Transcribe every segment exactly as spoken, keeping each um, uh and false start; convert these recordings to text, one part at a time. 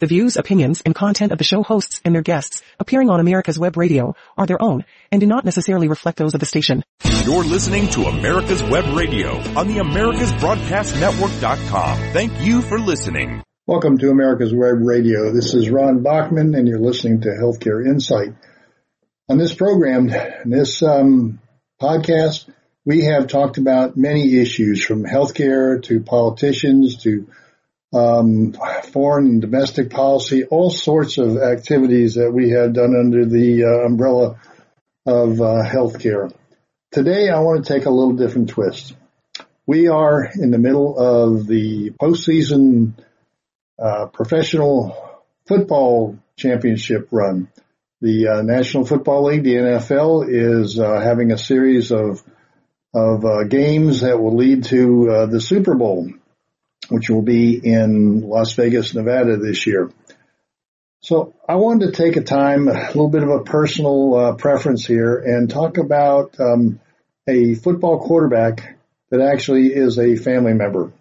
The views, opinions, and content of the show hosts and their guests appearing on America's Web Radio are their own and do not necessarily reflect those of the station. You're listening to America's Web Radio on the Americas Broadcast Network dot com. Thank you for listening. Welcome to America's Web Radio. This is Ron Bachman, and you're listening to Healthcare Insight. On this program, this um, podcast, we have talked about many issues from healthcare to politicians to um, foreign and domestic policy, all sorts of activities that we have done under the uh, umbrella of uh, healthcare. Today, I want to take a little different twist. We are in the middle of the postseason uh, professional football championship run. The uh, National Football League, the N F L, is uh, having a series of of uh, games that will lead to uh, the Super Bowl, which will be in Las Vegas, Nevada this year. So I wanted to take a time, a little bit of a personal uh, preference here, and talk about um, a football quarterback that actually is a family member.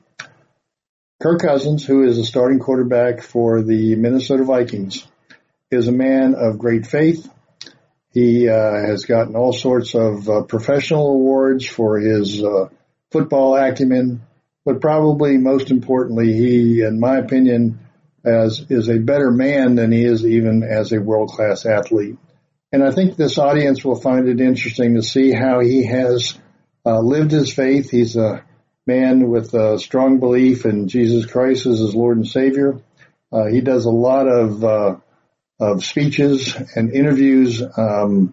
Kirk Cousins, who is a starting quarterback for the Minnesota Vikings, is a man of great faith. He uh, has gotten all sorts of uh, professional awards for his uh, football acumen, but probably most importantly, he, in my opinion, as is a better man than he is even as a world-class athlete. And I think this audience will find it interesting to see how he has uh, lived his faith. He's a man with a strong belief in Jesus Christ as his Lord and Savior. Uh, he does a lot of uh, of speeches and interviews um,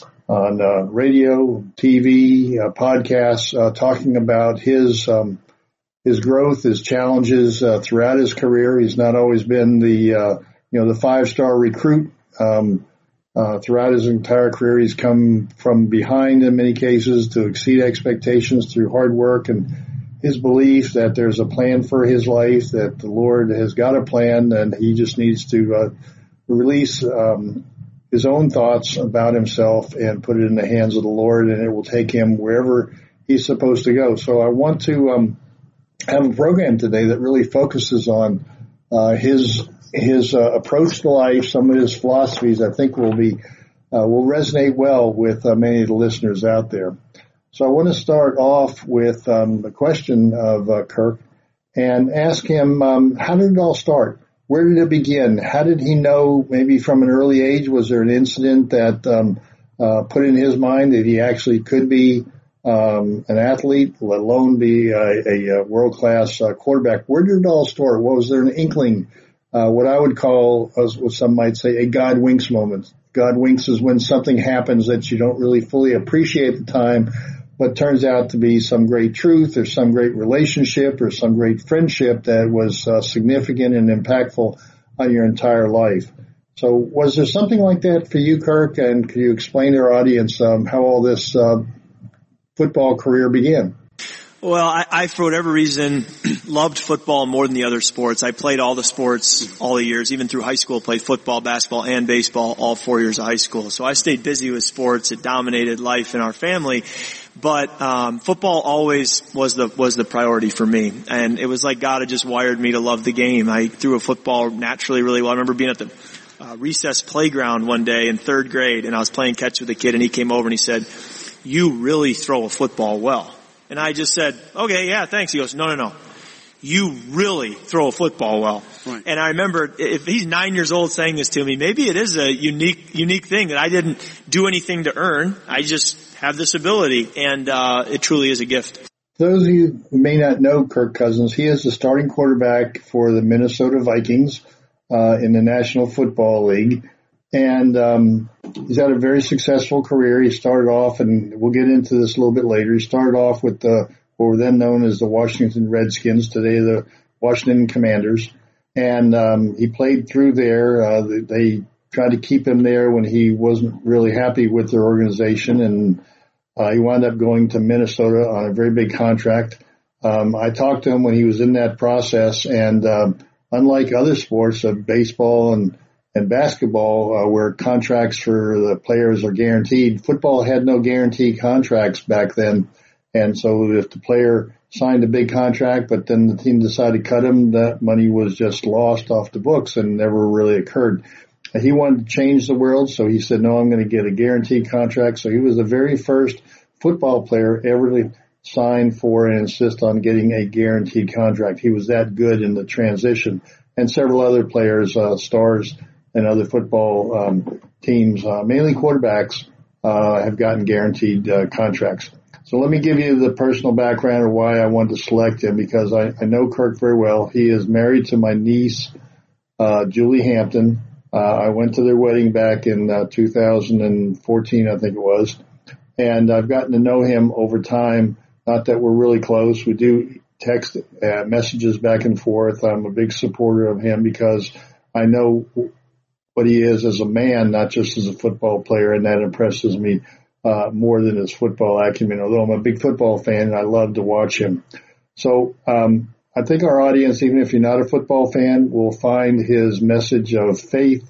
on uh, radio, T V, uh, podcasts, uh, talking about his um, his growth, his challenges uh, throughout his career. He's not always been the uh, you know the five-star recruit. Um, uh, throughout his entire career, he's come from behind in many cases to exceed expectations through hard work and his belief that there's a plan for his life, that the Lord has got a plan, and he just needs to uh, release um, his own thoughts about himself and put it in the hands of the Lord, and it will take him wherever he's supposed to go. So I want to um, have a program today that really focuses on uh, his his uh, approach to life, some of his philosophies. I think will be uh, will resonate well with uh, many of the listeners out there. So I want to start off with um, the question of uh, Kirk and ask him, um, how did it all start? Where did it begin? How did he know, maybe from an early age, was there an incident that um, uh, put in his mind that he actually could be um, an athlete, let alone be a, a world-class uh, quarterback? Where did it all start? What was there an inkling, uh, what I would call, as what some might say, a God winks moment? God winks is when something happens that you don't really fully appreciate at the time, but turns out to be some great truth or some great relationship or some great friendship that was uh, significant and impactful on your entire life. So was there something like that for you, Kirk? And could you explain to our audience um, how all this uh, football career began? Well, I, I, for whatever reason, loved football more than the other sports. I played all the sports all the years, even through high school, played football, basketball, and baseball all four years of high school. So I stayed busy with sports. It dominated life in our family. But um football always was the was the priority for me. And it was like God had just wired me to love the game. I threw a football naturally really well. I remember being at the uh, recess playground one day in third grade, and I was playing catch with a kid, and he came over and he said, "You really throw a football well." And I just said, "Okay, yeah, thanks." He goes, "No, no, no. You really throw a football well." Right. And I remember, if he's nine years old saying this to me, maybe it is a unique, unique thing that I didn't do anything to earn. I just have this ability, and uh it truly is a gift. Those of you who may not know Kirk Cousins, he is the starting quarterback for the Minnesota Vikings uh in the National Football League. And um he's had a very successful career. He started off, and we'll get into this a little bit later, he started off with the what were then known as the Washington Redskins, today the Washington Commanders. And um he played through there. Uh They tried to keep him there when he wasn't really happy with their organization, and uh, he wound up going to Minnesota on a very big contract. Um I talked to him when he was in that process, and uh, unlike other sports, uh, baseball and and basketball, uh, where contracts for the players are guaranteed, football had no guaranteed contracts back then. And so if the player signed a big contract, but then the team decided to cut him. That money was just lost off the books and never really occurred. He wanted to change the world, so he said, no, I'm going to get a guaranteed contract. So he was the very first football player ever to sign for and insist on getting a guaranteed contract. He was that good in the transition. And several other players, uh, stars and other football um, teams, uh, mainly quarterbacks, uh, have gotten guaranteed uh, contracts. So let me give you the personal background of why I wanted to select him, because I, I know Kirk very well. He is married to my niece, uh, Julie Hampton. Uh, I went to their wedding back in uh, two thousand fourteen, I think it was. And I've gotten to know him over time. Not that we're really close. We do text uh, messages back and forth. I'm a big supporter of him because I know what he is as a man, not just as a football player, and that impresses me uh, more than his football acumen, although I'm a big football fan and I love to watch him. So um, I think our audience, even if you're not a football fan, will find his message of faith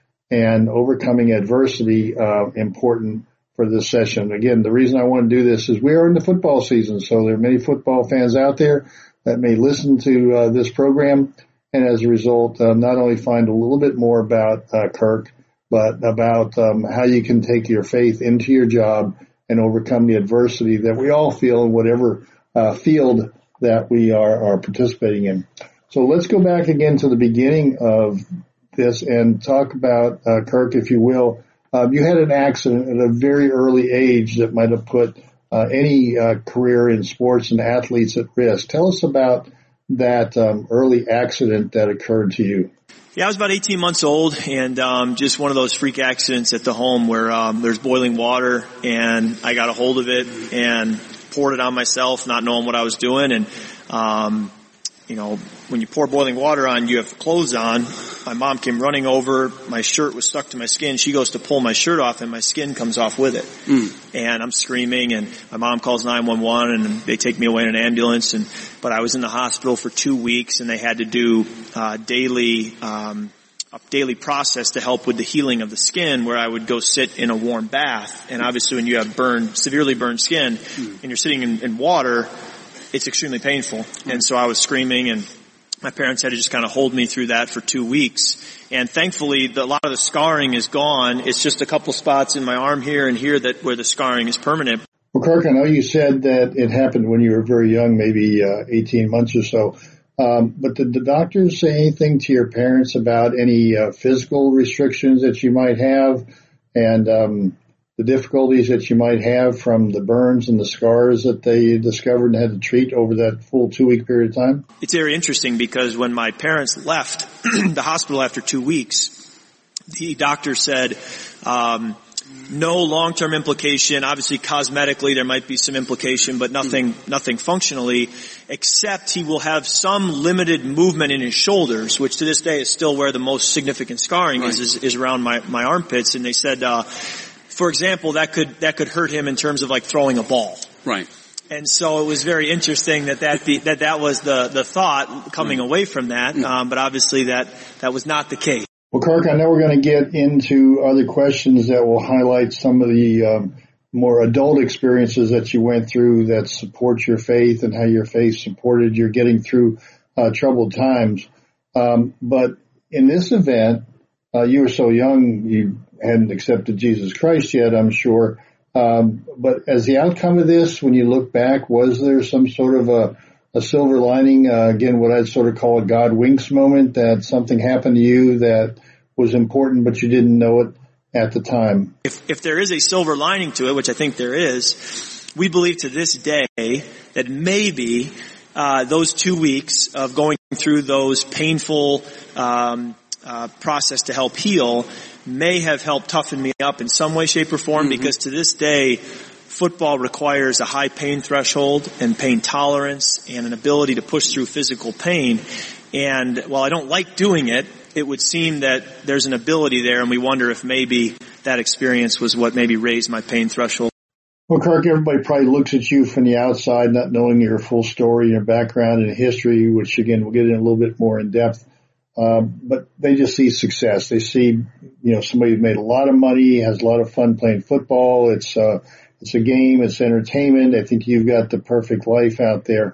and overcoming adversity uh, important for this session. Again, the reason I want to do this is we are in the football season, so there are many football fans out there that may listen to uh, this program, and as a result, uh, not only find a little bit more about uh, Kirk, but about um, how you can take your faith into your job and overcome the adversity that we all feel in whatever uh, field that we are, are participating in. So let's go back again to the beginning of this and talk about, uh, Kirk, if you will. Uh, you had an accident at a very early age that might have put uh, any uh, career in sports and athletes at risk. Tell us about that um, early accident that occurred to you. Yeah, I was about eighteen months old, and um, just one of those freak accidents at the home where um, there's boiling water, and I got a hold of it and poured it on myself, not knowing what I was doing. And um, you know, when you pour boiling water on, you have clothes on. My mom came running over. My shirt was stuck to my skin. She goes to pull my shirt off, and my skin comes off with it. Mm. And I'm screaming, and my mom calls nine one one, and they take me away in an ambulance. And but I was in the hospital for two weeks, and they had to do uh, daily um, a daily process to help with the healing of the skin, where I would go sit in a warm bath. And obviously, when you have burned, severely burned skin, mm. and you're sitting in, in water, it's extremely painful. Mm. And so I was screaming, and my parents had to just kind of hold me through that for two weeks. And thankfully, the, a lot of the scarring is gone. It's just a couple spots in my arm here and here that where the scarring is permanent. Well, Kirk, I know you said that it happened when you were very young, maybe uh, eighteen months or so. Um, but did the doctors say anything to your parents about any uh, physical restrictions that you might have and um, the difficulties that you might have from the burns and the scars that they discovered and had to treat over that full two-week period of time? It's very interesting because when my parents left the hospital after two weeks, the doctor said um, no long-term implication. Obviously, cosmetically, there might be some implication, but nothing nothing functionally, except he will have some limited movement in his shoulders, which to this day is still where the most significant scarring right. is, is, is around my, my armpits. And they said, uh, for example, that could that could hurt him in terms of like throwing a ball. Right. And so it was very interesting that that be, that that was the the thought coming right. away from that. Um, but obviously that that was not the case. Well, Kirk, I know we're going to get into other questions that will highlight some of the um, more adult experiences that you went through that support your faith and how your faith supported your getting through uh, troubled times. Um, but in this event, uh, you were so young, you hadn't accepted Jesus Christ yet, I'm sure. Um, but as the outcome of this, when you look back, was there some sort of a, a silver lining, uh, again, what I'd sort of call a God winks moment, that something happened to you that was important, but you didn't know it at the time? If, if there is a silver lining to it, which I think there is, we believe to this day that maybe uh, those two weeks of going through those painful um, uh, process to help heal may have helped toughen me up in some way, shape, or form, mm-hmm. because to this day, football requires a high pain threshold and pain tolerance and an ability to push through physical pain. And while I don't like doing it, it would seem that there's an ability there, and we wonder if maybe that experience was what maybe raised my pain threshold. Well, Kirk, everybody probably looks at you from the outside, not knowing your full story, your background and history, which, again, we'll get in a little bit more in depth. Um, but they just see success. They see, you know, somebody who made a lot of money, has a lot of fun playing football. It's, uh, it's a game. It's entertainment. I think you've got the perfect life out there.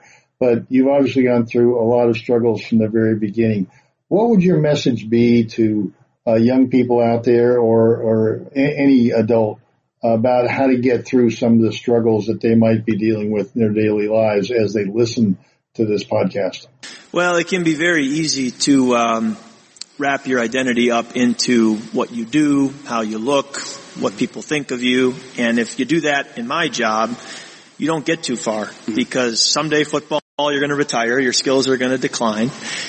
but you've obviously gone through a lot of struggles from the very beginning. What would your message be to uh, young people out there, or, or a- any adult, about how to get through some of the struggles that they might be dealing with in their daily lives as they listen to this podcast? Well, it can be very easy to um, wrap your identity up into what you do, how you look, what people think of you. And if you do that in my job, you don't get too far, because someday football, you're going to retire, your skills are going to decline,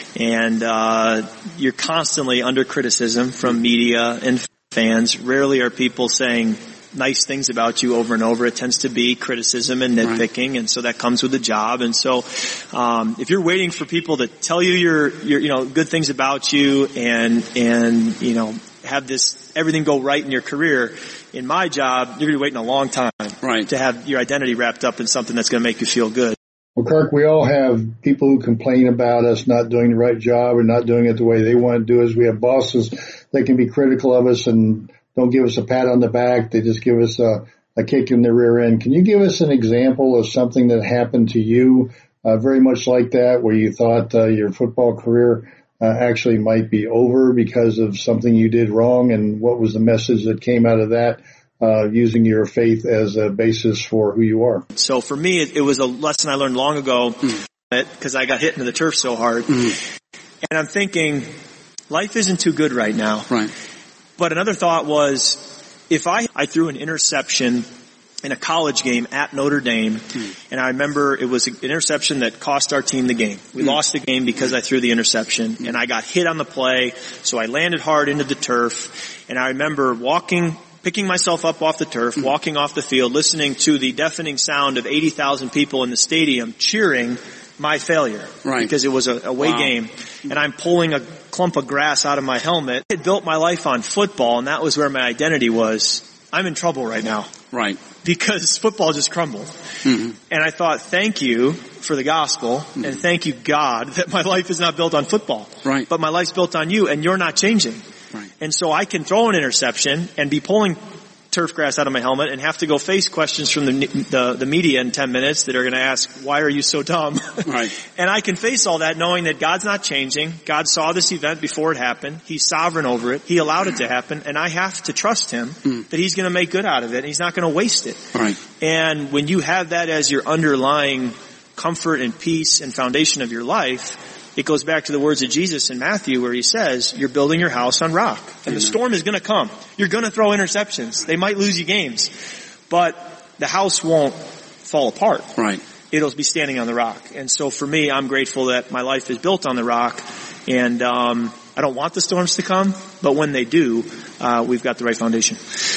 and uh you're constantly under criticism from media and fans. Rarely are people saying nice things about you over and over. It tends to be criticism and nitpicking, right. And so that comes with the job. And so, um, if you're waiting for people to tell you your, your, you know, good things about you and, and, you know, have this, everything go right in your career, in my job, you're going to be waiting a long time, right, to have your identity wrapped up in something that's going to make you feel good. Well, Kirk, we all have people who complain about us not doing the right job or not doing it the way they want to do it. We have bosses that can be critical of us and don't give us a pat on the back. They just give us a, a kick in the rear end. Can you give us an example of something that happened to you, uh, very much like that, where you thought uh, your football career uh, actually might be over because of something you did wrong, and what was the message that came out of that, uh, using your faith as a basis for who you are? So for me, it, it was a lesson I learned long ago, because mm. I got hit into the turf so hard. Mm. And I'm thinking, life isn't too good right now. Right. But another thought was, if I, I threw an interception in a college game at Notre Dame, mm. and I remember it was an interception that cost our team the game. We mm. lost the game because I threw the interception, mm. and I got hit on the play, so I landed hard into the turf, and I remember walking, picking myself up off the turf, mm. walking off the field, listening to the deafening sound of eighty thousand people in the stadium cheering my failure, right, because it was a away wow. game, and I'm pulling a clump of grass out of my helmet. I had built my life on football, and that was where my identity was. I'm in trouble right now. Right. Because football just crumbled. Mm-hmm. And I thought, thank you for the gospel, mm-hmm. and thank you, God, that my life is not built on football. Right. But my life's built on you, and you're not changing. Right. And so I can throw an interception and be pulling turf grass out of my helmet and have to go face questions from the the, the media in ten minutes that are going to ask, why are you so dumb? Right. And I can face all that knowing that God's not changing. God saw this event before it happened. He's sovereign over it. He allowed it to happen, and I have to trust Him mm. that He's going to make good out of it, and He's not going to waste it. Right. And when you have that as your underlying comfort and peace and foundation of your life, it goes back to the words of Jesus in Matthew where He says, you're building your house on rock. And Amen. The storm is going to come. You're going to throw interceptions. They might lose you games. But the house won't fall apart. Right. It'll be standing on the rock. And so for me, I'm grateful that my life is built on the rock. And um I don't want the storms to come, but when they do, uh we've got the right foundation.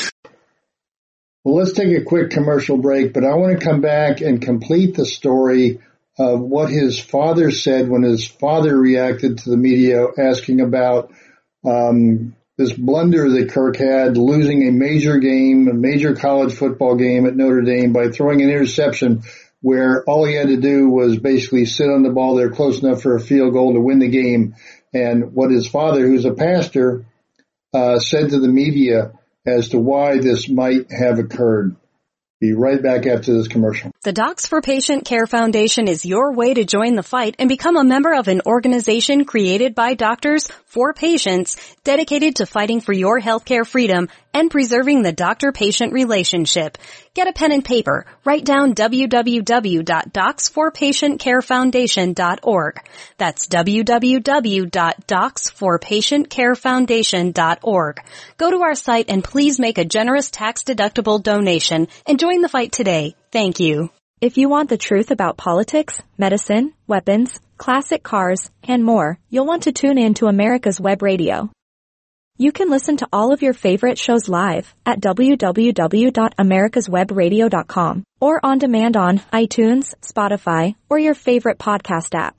Well, let's take a quick commercial break, but I want to come back and complete the story of what his father said when his father reacted to the media asking about um this blunder that Kirk had, losing a major game, a major college football game at Notre Dame by throwing an interception where all he had to do was basically sit on the ball there close enough for a field goal to win the game. And what his father, who's a pastor, uh said to the media as to why this might have occurred. Be right back after this commercial. The Docs for Patient Care Foundation is your way to join the fight and become a member of an organization created by doctors for patients dedicated to fighting for your healthcare freedom and preserving the doctor-patient relationship. Get a pen and paper. Write down w w w dot docs for patient care foundation dot org. That's w w w dot docs for patient care foundation dot org. Go to our site and please make a generous tax-deductible donation and join the fight today. Thank you. If you want the truth about politics, medicine, weapons, classic cars, and more, you'll want to tune in to America's Web Radio. You can listen to all of your favorite shows live at w w w dot americas web radio dot com or on demand on iTunes, Spotify, or your favorite podcast app.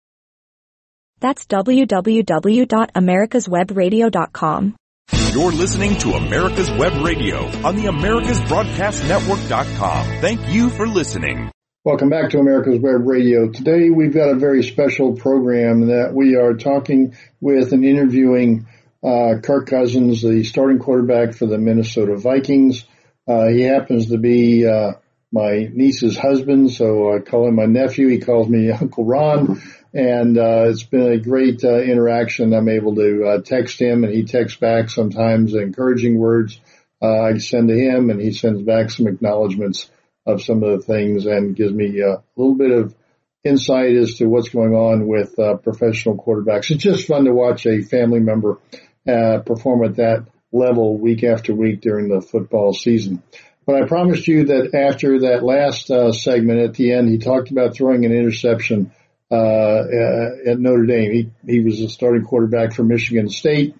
That's w w w dot americas web radio dot com. You're listening to America's Web Radio on the americas broadcast network dot com. Thank you for listening. Welcome back to America's Web Radio. Today we've got a very special program that we are talking with and interviewing uh Kirk Cousins, the starting quarterback for the Minnesota Vikings. Uh he happens to be uh my niece's husband, so I call him my nephew. He calls me Uncle Ron. And uh, it's been a great uh, interaction. I'm able to uh, text him, and he texts back sometimes encouraging words uh, I send to him, and he sends back some acknowledgments of some of the things and gives me uh, a little bit of insight as to what's going on with uh, professional quarterbacks. It's just fun to watch a family member uh, perform at that level week after week during the football season. But I promised you that after that last uh, segment at the end, he talked about throwing an interception Uh, at Notre Dame. He, he was a starting quarterback for Michigan State.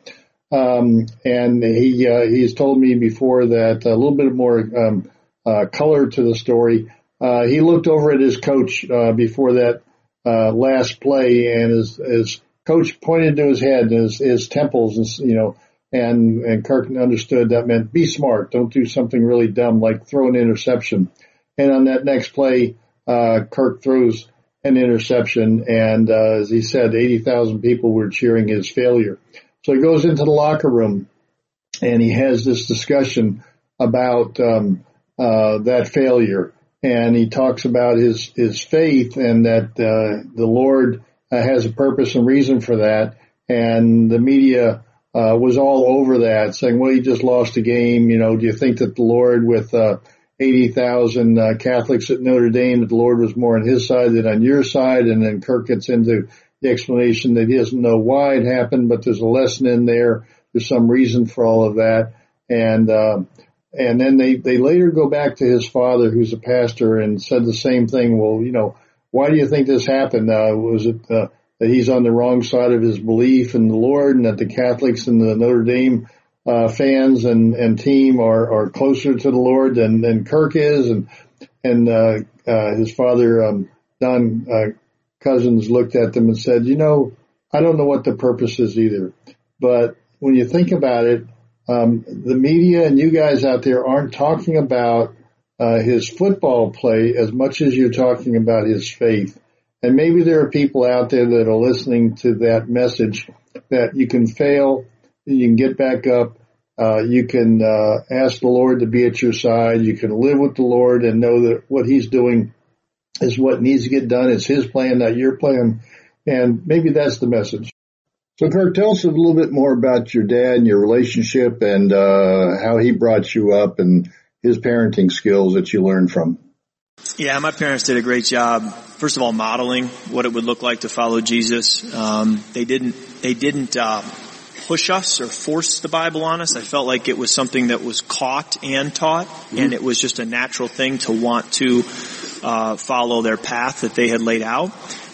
Um, and he, uh, he's told me before that a little bit more, um, uh, color to the story. Uh, he looked over at his coach, uh, before that, uh, last play, and his, his coach pointed to his head and his, his temples, and, you know, and, and Kirk understood that meant be smart. Don't do something really dumb like throw an interception. And on that next play, uh, Kirk throws an interception, and uh, as he said, eighty thousand people were cheering his failure. So he goes into the locker room, and he has this discussion about um, uh, that failure, and he talks about his his faith and that uh, the Lord uh, has a purpose and reason for that. And the media uh, was all over that, saying, "Well, he just lost a game. You know, do you think that the Lord with uh, eighty thousand uh, Catholics at Notre Dame, that the Lord was more on his side than on your side?" And then Kirk gets into the explanation that he doesn't know why it happened, but there's a lesson in there. There's some reason for all of that. And, uh, and then they, they later go back to his father, who's a pastor, and said the same thing. Well, you know, why do you think this happened? Uh, was it, uh, that he's on the wrong side of his belief in the Lord, and that the Catholics and the Notre Dame Uh, fans and, and team are, are closer to the Lord than, than Kirk is? And, and, uh, uh, his father, um, Don, uh, Cousins looked at them and said, you know, I don't know what the purpose is either, but when you think about it, um, the media and you guys out there aren't talking about, uh, his football play as much as you're talking about his faith. And maybe there are people out there that are listening to that message that you can fail, you can get back up. Uh, you can, uh, ask the Lord to be at your side. You can live with the Lord and know that what he's doing is what needs to get done. It's his plan, not your plan. And maybe that's the message. So Kirk, tell us a little bit more about your dad and your relationship, and, uh, how he brought you up and his parenting skills that you learned from. Yeah, my parents did a great job. First of all, modeling what it would look like to follow Jesus. Um, they didn't, they didn't, uh, push us or force the Bible on us. I felt like it was something that was caught and taught, mm-hmm. and it was just a natural thing to want to uh follow their path that they had laid out.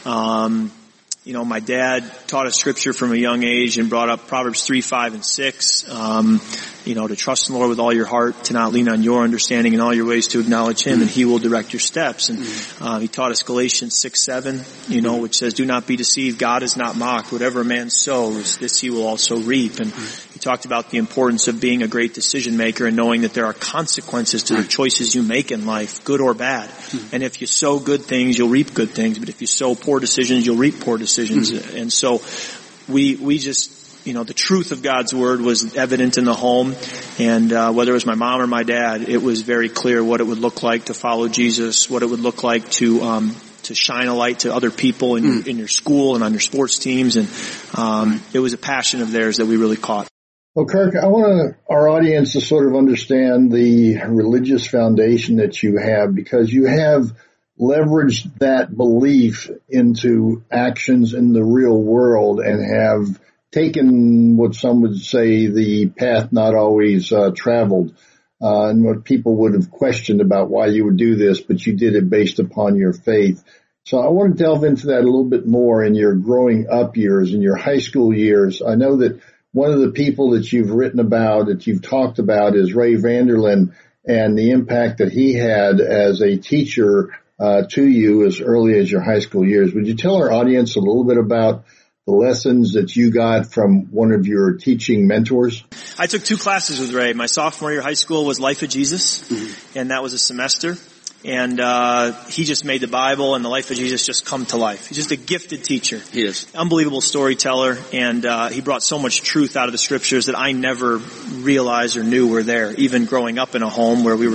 Um You know, my dad taught us scripture from a young age and brought up Proverbs three, five, and six. Um, you know, to trust in the Lord with all your heart, to not lean on your understanding, in all your ways to acknowledge him, and he will direct your steps. And uh, he taught us Galatians six, seven, you know, which says, do not be deceived. God is not mocked. Whatever a man sows, this he will also reap. And he talked about the importance of being a great decision maker and knowing that there are consequences to the choices you make in life, good or bad. And if you sow good things, you'll reap good things. But if you sow poor decisions, you'll reap poor decisions. And so we, we just, you know, the truth of God's word was evident in the home. And, uh, whether it was my mom or my dad, it was very clear what it would look like to follow Jesus, what it would look like to, um, to shine a light to other people in, mm. in your school and on your sports teams. And, um, it was a passion of theirs that we really caught. Well, Kirk, I want our audience to sort of understand the religious foundation that you have, because you have leveraged that belief into actions in the real world and have taken what some would say the path not always uh, traveled, uh, and what people would have questioned about why you would do this, but you did it based upon your faith. So I want to delve into that a little bit more in your growing up years, in your high school years. I know that one of the people that you've written about, that you've talked about, is Ray Vanderlyn, and the impact that he had as a teacher uh, to you as early as your high school years. Would you tell our audience a little bit about the lessons that you got from one of your teaching mentors? I took two classes with Ray. My sophomore year of high school was Life of Jesus, mm-hmm. and that was a semester. And uh he just made the Bible and the life of Jesus just come to life. He's just a gifted teacher. He is. Unbelievable storyteller, and uh he brought so much truth out of the scriptures that I never realized or knew were there, even growing up in a home where we were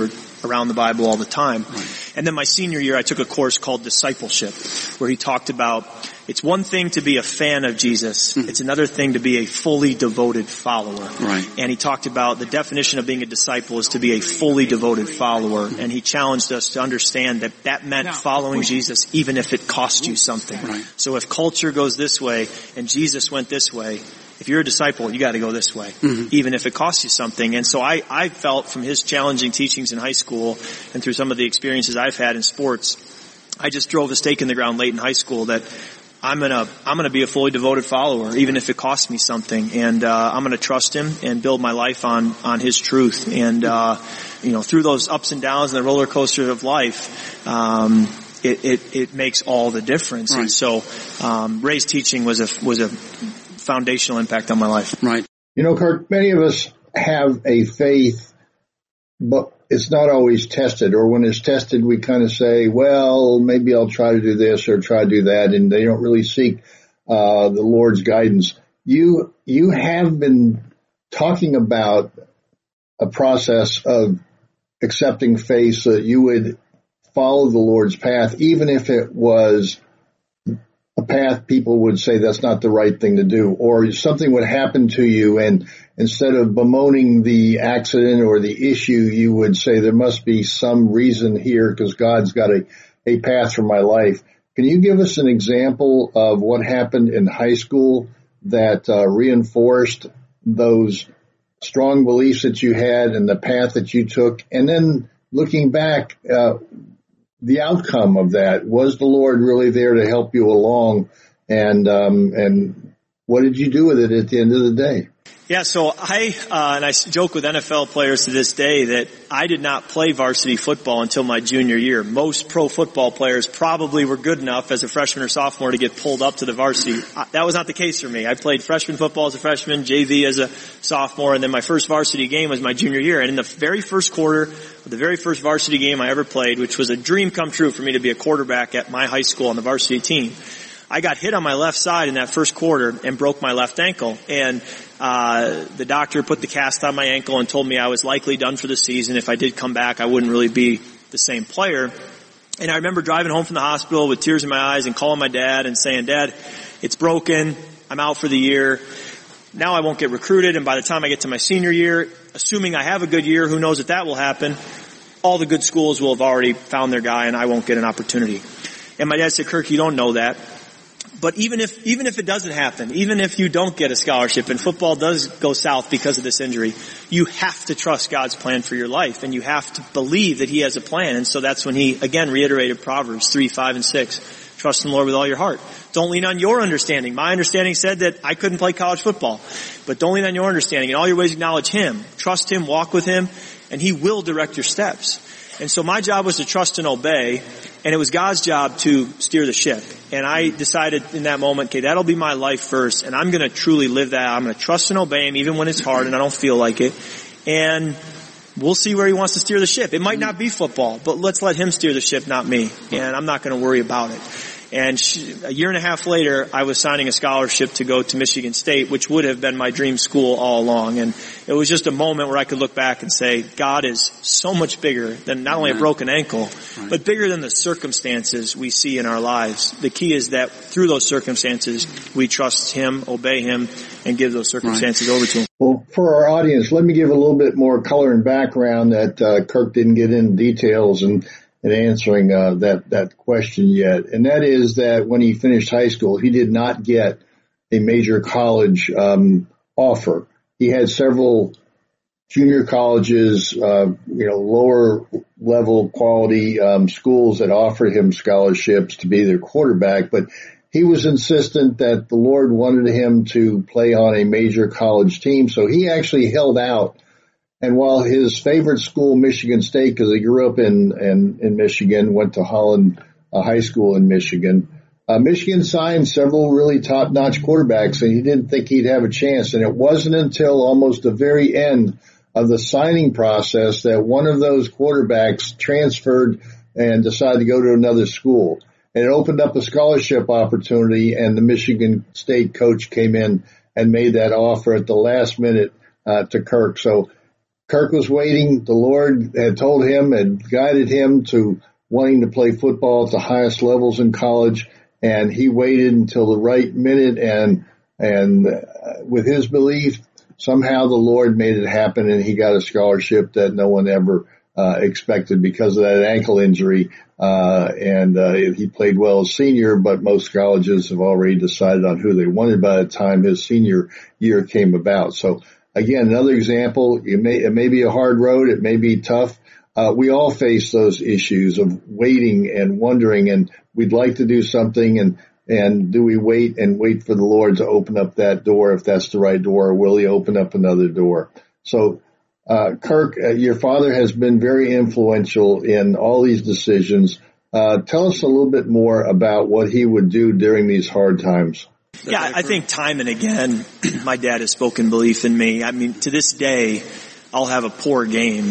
around the Bible all the time. Right. And then my senior year, I took a course called Discipleship, where he talked about it's one thing to be a fan of Jesus. Mm-hmm. It's another thing to be a fully devoted follower. Right. And he talked about the definition of being a disciple is to be a fully devoted follower. Mm-hmm. And he challenged us to understand that that meant following Jesus even if it cost you something. Right. So if culture goes this way and Jesus went this way, if you're a disciple, you got to go this way, mm-hmm. even if it costs you something. And so I, I felt from his challenging teachings in high school and through some of the experiences I've had in sports, I just drove a stake in the ground late in high school that I'm gonna, I'm gonna be a fully devoted follower, even if it costs me something. And, uh, I'm gonna trust him and build my life on, on his truth. And, uh, you know, through those ups and downs and the roller coaster of life, um, it, it, it makes all the difference. Right. And so, um, Ray's teaching was a, was a foundational impact on my life. Right. You know, Kirk, many of us have a faith, but it's not always tested, or when it's tested, we kind of say, well, maybe I'll try to do this or try to do that, and they don't really seek uh the Lord's guidance. You you have been talking about a process of accepting faith so that you would follow the Lord's path, even if it was a path people would say that's not the right thing to do, or something would happen to you, and instead of bemoaning the accident or the issue, you would say there must be some reason here because God's got a, a path for my life. Can you give us an example of what happened in high school that uh, reinforced those strong beliefs that you had and the path that you took? And then looking back, uh, the outcome of that, was the Lord really there to help you along? And, um, and what did you do with it at the end of the day? Yeah, so I, uh, and I joke with N F L players to this day that I did not play varsity football until my junior year. Most pro football players probably were good enough as a freshman or sophomore to get pulled up to the varsity. That was not the case for me. I played freshman football as a freshman, J V as a sophomore, and then my first varsity game was my junior year. And in the very first quarter of the very first varsity game I ever played, which was a dream come true for me to be a quarterback at my high school on the varsity team, I got hit on my left side in that first quarter and broke my left ankle. And uh the doctor put the cast on my ankle and told me I was likely done for the season. If I did come back, I wouldn't really be the same player. And I remember driving home from the hospital with tears in my eyes and calling my dad and saying, Dad, it's broken. I'm out for the year. Now I won't get recruited. And by the time I get to my senior year, assuming I have a good year, who knows if that will happen, all the good schools will have already found their guy and I won't get an opportunity. And my dad said, Kirk, you don't know that. But even if, even if it doesn't happen, even if you don't get a scholarship and football does go south because of this injury, you have to trust God's plan for your life and you have to believe that He has a plan. And so that's when He, again, reiterated Proverbs three, five, and six. Trust in the Lord with all your heart. Don't lean on your understanding. My understanding said that I couldn't play college football. But don't lean on your understanding. In all your ways acknowledge Him. Trust Him, walk with Him, and He will direct your steps. And so my job was to trust and obey, and it was God's job to steer the ship. And I decided in that moment, okay, that'll be my life first, and I'm going to truly live that. I'm going to trust and obey Him even when it's hard and I don't feel like it. And we'll see where He wants to steer the ship. It might not be football, but let's let Him steer the ship, not me. And I'm not going to worry about it. And a year and a half later, I was signing a scholarship to go to Michigan State, which would have been my dream school all along. And it was just a moment where I could look back and say, God is so much bigger than not only a broken ankle, right, but bigger than the circumstances we see in our lives. The key is that through those circumstances, we trust Him, obey Him, and give those circumstances right over to Him. Well, for our audience, let me give a little bit more color and background that uh, Kirk didn't get into details and in answering uh, that that question yet, and that is that when he finished high school, he did not get a major college um, offer. He had several junior colleges, uh, you know, lower level quality um, schools that offered him scholarships to be their quarterback, but he was insistent that the Lord wanted him to play on a major college team, so he actually held out. And while his favorite school, Michigan State, because he grew up in, in, in Michigan, went to Holland uh, High School in Michigan, uh, Michigan signed several really top-notch quarterbacks, and he didn't think he'd have a chance. And it wasn't until almost the very end of the signing process that one of those quarterbacks transferred and decided to go to another school. And it opened up a scholarship opportunity, and the Michigan State coach came in and made that offer at the last minute uh, to Kirk. So Kirk was waiting. The Lord had told him and guided him to wanting to play football at the highest levels in college, and he waited until the right minute, and and uh, with his belief, somehow the Lord made it happen, and he got a scholarship that no one ever uh, expected because of that ankle injury. Uh, and uh, he played well as senior, but most colleges have already decided on who they wanted by the time his senior year came about. So again, another example. It may, it may be a hard road. It may be tough. Uh, we all face those issues of waiting and wondering, and we'd like to do something, and and do we wait and wait for the Lord to open up that door if that's the right door, or will he open up another door? So, uh, Kirk, uh, your father has been very influential in all these decisions. Uh, tell us a little bit more about what he would do during these hard times. Yeah, I think time and again, my dad has spoken belief in me. I mean, to this day, I'll have a poor game,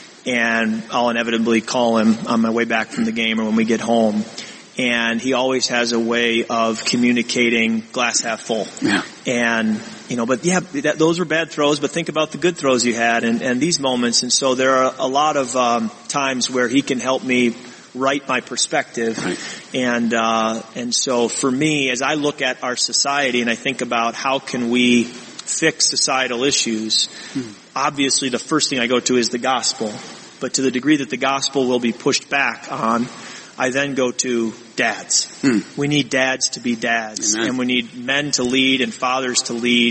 and I'll inevitably call him on my way back from the game or when we get home. And he always has a way of communicating glass half full. Yeah. And, you know, but yeah, that, those were bad throws, but think about the good throws you had and, and these moments. And so there are a lot of um, times where he can help me right my perspective. Right. And, uh, and so for me, as I look at our society and I think about how can we fix societal issues, mm-hmm. obviously the first thing I go to is the gospel. But to the degree that the gospel will be pushed back on, I then go to dads. Hmm. We need dads to be dads. Amen. And we need men to lead and fathers to lead.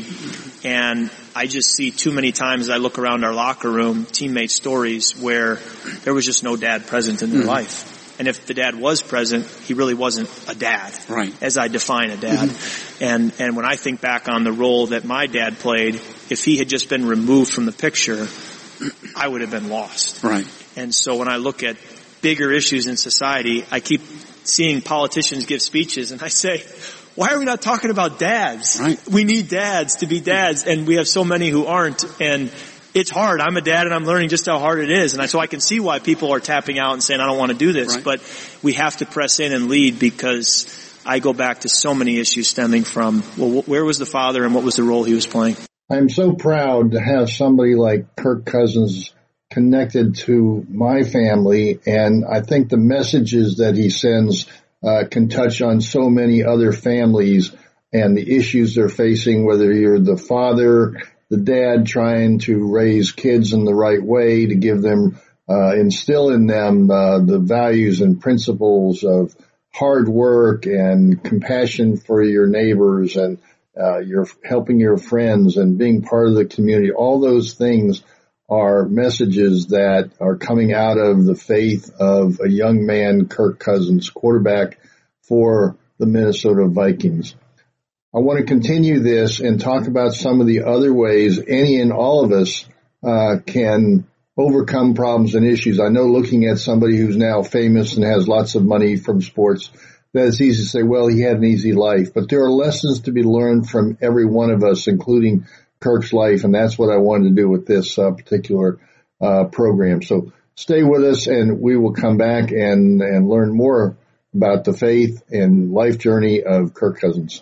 And I just see too many times as I look around our locker room, teammate stories where there was just no dad present in their hmm. life. And if the dad was present, he really wasn't a dad, right, as I define a dad. Mm-hmm. And, and when I think back on the role that my dad played, if he had just been removed from the picture, I would have been lost. Right. And so when I look at bigger issues in society, I keep seeing politicians give speeches, and I say, why are we not talking about dads? Right. We need dads to be dads, and we have so many who aren't, and it's hard. I'm a dad, and I'm learning just how hard it is, and I, so I can see why people are tapping out and saying, I don't want to do this, right. But we have to press in and lead, because I go back to so many issues stemming from, well, where was the father and what was the role he was playing? I'm so proud to have somebody like Kirk Cousins connected to my family, and I think the messages that he sends uh, can touch on so many other families and the issues they're facing, whether you're the father, the dad trying to raise kids in the right way, to give them, uh, instill in them uh, the values and principles of hard work and compassion for your neighbors, and uh, you're helping your friends and being part of the community. All those things are messages that are coming out of the faith of a young man, Kirk Cousins, quarterback for the Minnesota Vikings. I want to continue this and talk about some of the other ways any and all of us uh, can overcome problems and issues. I know, looking at somebody who's now famous and has lots of money from sports, that it's easy to say, well, he had an easy life. But there are lessons to be learned from every one of us, including Kirk's life, and that's what I wanted to do with this uh, particular uh, program. So stay with us, and we will come back and, and learn more about the faith and life journey of Kirk Cousins.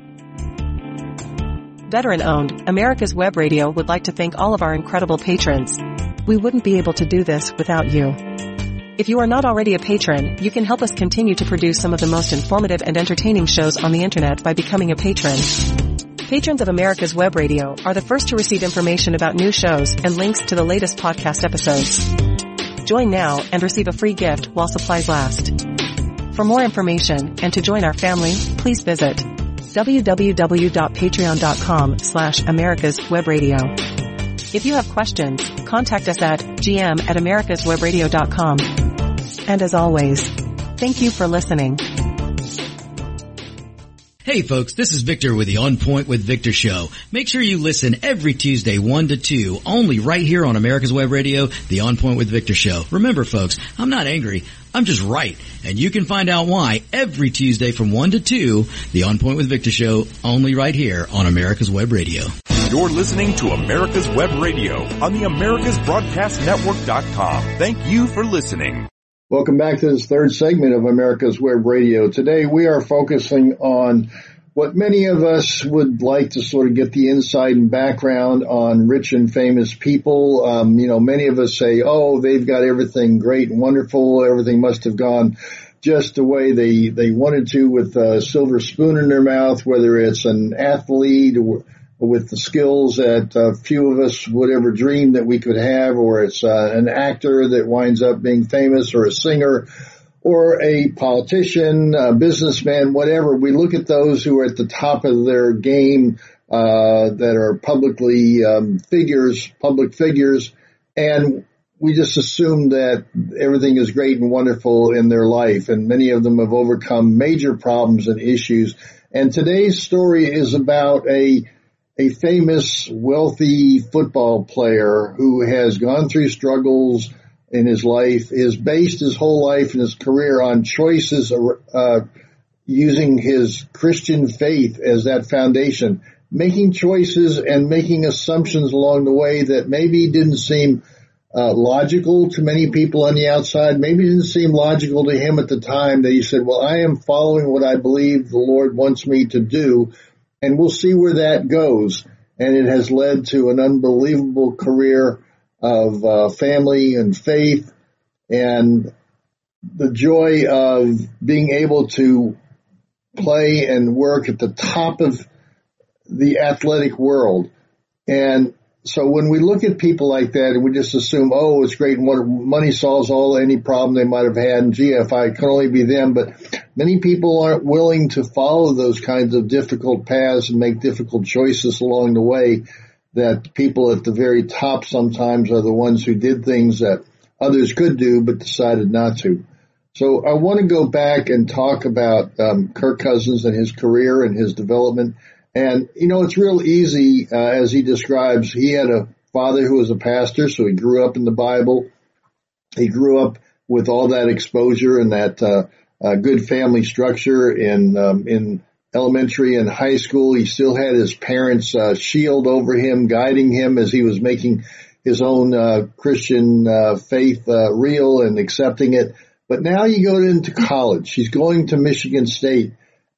Veteran-owned, America's Web Radio would like to thank all of our incredible patrons. We wouldn't be able to do this without you. If you are not already a patron, you can help us continue to produce some of the most informative and entertaining shows on the internet by becoming a patron. Patrons of America's Web Radio are the first to receive information about new shows and links to the latest podcast episodes. Join now and receive a free gift while supplies last. For more information and to join our family, please visit www.patreon.com slash America's Web Radio. If you have questions, contact us at gm at americaswebradio.com. And as always, thank you for listening. Hey folks, this is Victor with the On Point with Victor show. Make sure you listen every Tuesday one to two, only right here on America's Web Radio, the On Point with Victor show. Remember folks, I'm not angry, I'm just right. And you can find out why every Tuesday from one to two, the On Point with Victor show, only right here on America's Web Radio. You're listening to America's Web Radio on the Americas Broadcast Network dot com. Thank you for listening. Welcome back to this third segment of America's Web Radio. Today we are focusing on what many of us would like to sort of get the insight and background on rich and famous people. Um, you know, many of us say, oh, they've got everything great and wonderful. Everything must have gone just the way they, they wanted to with a silver spoon in their mouth, whether it's an athlete or with the skills that uh, few of us would ever dream that we could have, or it's uh, an actor that winds up being famous, or a singer, or a politician, a businessman, whatever. We look at those who are at the top of their game, uh, that are publicly um, figures, public figures, and we just assume that everything is great and wonderful in their life, and many of them have overcome major problems and issues. And today's story is about a a famous, wealthy football player who has gone through struggles in his life, has based his whole life and his career on choices, uh, using his Christian faith as that foundation, making choices and making assumptions along the way that maybe didn't seem uh, logical to many people on the outside, maybe didn't seem logical to him at the time, that he said, well, I am following what I believe the Lord wants me to do, and we'll see where that goes. And it has led to an unbelievable career of uh, family and faith, and the joy of being able to play and work at the top of the athletic world. And so when we look at people like that and we just assume, oh, it's great and what money solves all any problem they might have had, and gee, if I could only be them. But many people aren't willing to follow those kinds of difficult paths and make difficult choices along the way, that people at the very top sometimes are the ones who did things that others could do but decided not to. So I want to go back and talk about um, Kirk Cousins and his career and his development. And, you know, it's real easy, uh, as he describes. He had a father who was a pastor, so he grew up in the Bible. He grew up with all that exposure and that uh, uh, good family structure in um, in elementary and high school. He still had his parents' uh, shield over him, guiding him as he was making his own uh, Christian uh, faith uh, real and accepting it. But now you go into college. He's going to Michigan State,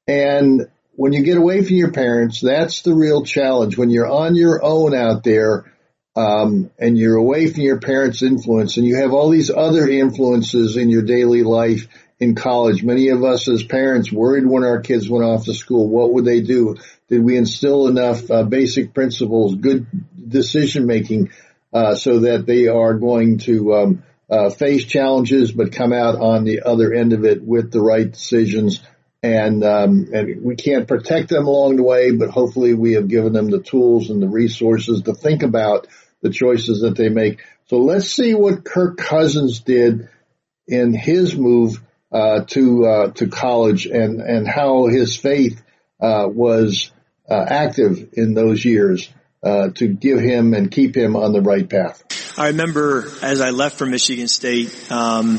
and when you get away from your parents, that's the real challenge. When you're on your own out there, um, and you're away from your parents' influence, and you have all these other influences in your daily life in college. Many of us as parents worried when our kids went off to school. What would they do? Did we instill enough uh, basic principles, good decision making, uh, so that they are going to um, uh, face challenges but come out on the other end of it with the right decisions? And, um, and we can't protect them along the way, but hopefully we have given them the tools and the resources to think about the choices that they make. So let's see what Kirk Cousins did in his move, uh, to, uh, to college, and, and how his faith, uh, was, uh, active in those years, uh, to give him and keep him on the right path. I remember as I left from Michigan State, um,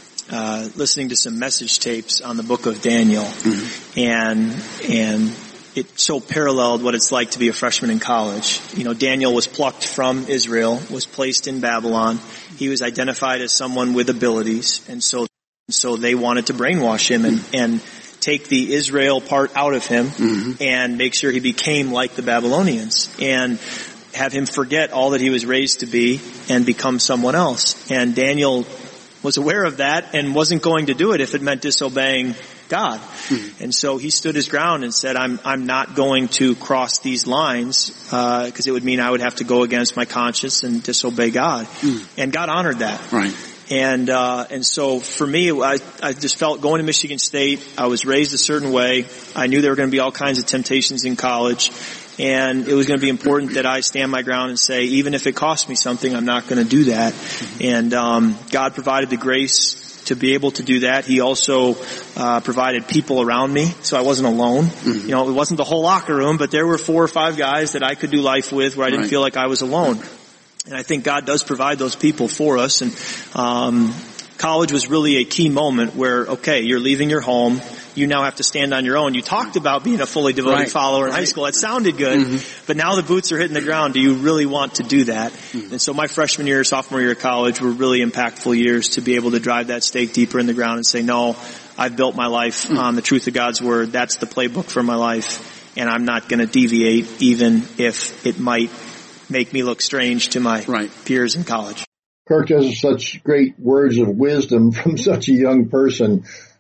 Uh, listening to some message tapes on the book of Daniel, mm-hmm. and and it so paralleled what it's like to be a freshman in college. You know, Daniel was plucked from Israel, was placed in Babylon. He was identified as someone with abilities, and so so they wanted to brainwash him and and take the Israel part out of him, mm-hmm. and make sure he became like the Babylonians and have him forget all that he was raised to be and become someone else. And Daniel was aware of that and wasn't going to do it if it meant disobeying God. Mm-hmm. And so he stood his ground and said, I'm, I'm not going to cross these lines, uh, cause it would mean I would have to go against my conscience and disobey God. Mm-hmm. And God honored that. Right. And, uh, and so for me, I, I just felt going to Michigan State, I was raised a certain way. I knew there were going to be all kinds of temptations in college. And it was going to be important that I stand my ground and say, even if it costs me something, I'm not going to do that. Mm-hmm. And um God provided the grace to be able to do that. He also uh provided people around me, so I wasn't alone. Mm-hmm. You know, it wasn't the whole locker room, but there were four or five guys that I could do life with where I didn't right. feel like I was alone. And I think God does provide those people for us. And um college was really a key moment where, okay, you're leaving your home. You now have to stand on your own. You talked about being a fully devoted right. follower in high school. That sounded good, mm-hmm. but now the boots are hitting the ground. Do you really want to do that? Mm-hmm. And so my freshman year, sophomore year of college were really impactful years to be able to drive that stake deeper in the ground and say, no, I've built my life mm-hmm. on the truth of God's word. That's the playbook for my life, and I'm not going to deviate even if it might make me look strange to my right. peers in college. Kirk has such great words of wisdom from such a young person.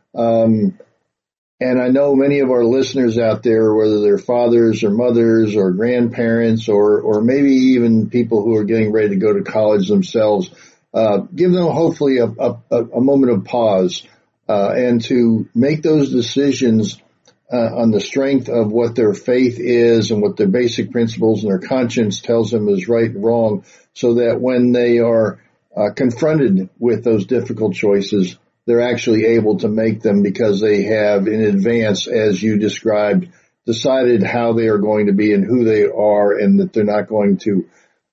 Um, And I know many of our listeners out there, whether they're fathers or mothers or grandparents or, or maybe even people who are getting ready to go to college themselves, uh, give them hopefully a, a, a moment of pause, uh, and to make those decisions, uh, on the strength of what their faith is and what their basic principles and their conscience tells them is right and wrong, so that when they are, uh, confronted with those difficult choices, they're actually able to make them because they have in advance, as you described, decided how they are going to be and who they are, and that they're not going to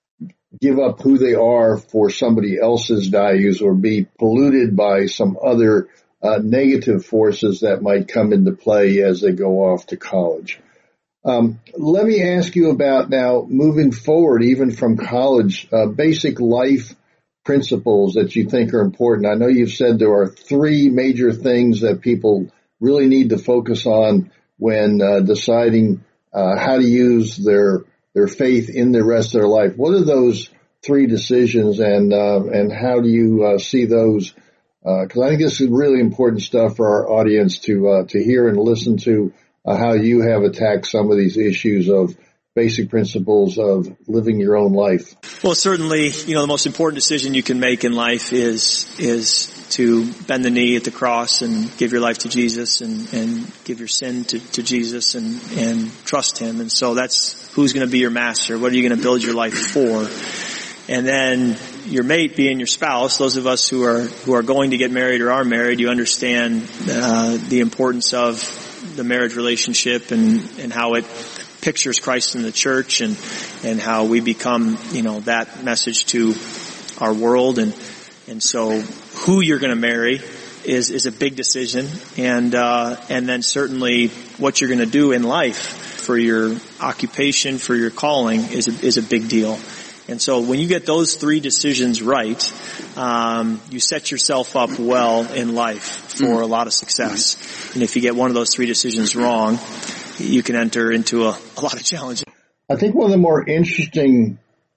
give up who they are for somebody else's values or be polluted by some other uh, negative forces that might come into play as they go off to college. Um, let me ask you about now moving forward, even from college, uh, basic life principles that you think are important. I know you've said there are three major things that people really need to focus on when uh, deciding uh, how to use their their faith in the rest of their life. What are those three decisions, and uh, and how do you uh, see those? Because uh, I think this is really important stuff for our audience to uh, to hear and listen to, uh, how you have attacked some of these issues of basic principles of living your own life. Well, certainly, you know, the most important decision you can make in life is is to bend the knee at the cross and give your life to Jesus, and, and give your sin to, to Jesus, and, and trust Him. And so that's who's going to be your master. What are you going to build your life for? And then your mate being your spouse. Those of us who are who are going to get married or are married, you understand uh, the importance of the marriage relationship and, and how it pictures Christ in the church, and, and how we become, you know, that message to our world. And, and so who you're going to marry is, is a big decision. And, uh, and then certainly what you're going to do in life for your occupation, for your calling is a, is a big deal. And so when you get those three decisions right, um, you set yourself up well in life for a lot of success. And if you get one of those three decisions wrong, you can enter into a, a lot of challenges. I think one of the more interesting